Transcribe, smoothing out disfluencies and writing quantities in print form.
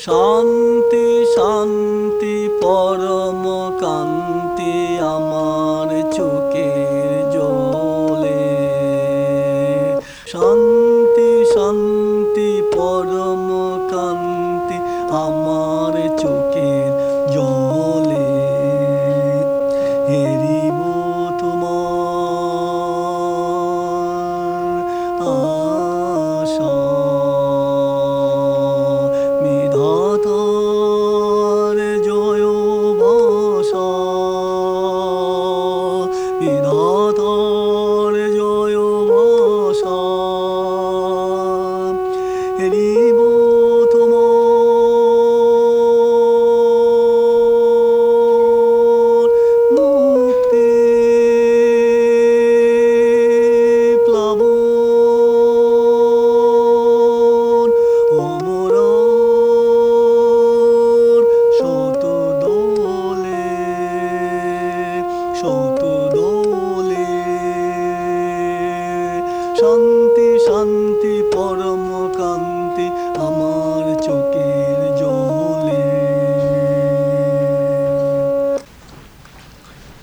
শান্তি শান্তি পরম কান্তি আমার চোখের জলে। শান্তি শান্তি পরম কান্তি আমার চোখের জলে। হেরিব তোমার আশা বিধাতার জয় ভাষা, বিধাতার জয় ভাষা। হেরিব তোমার মুক্তি প্লাবন অমরার শত দোলে, শত দোলে। শান্তি শান্তি পরম কান্তি আমার চোখে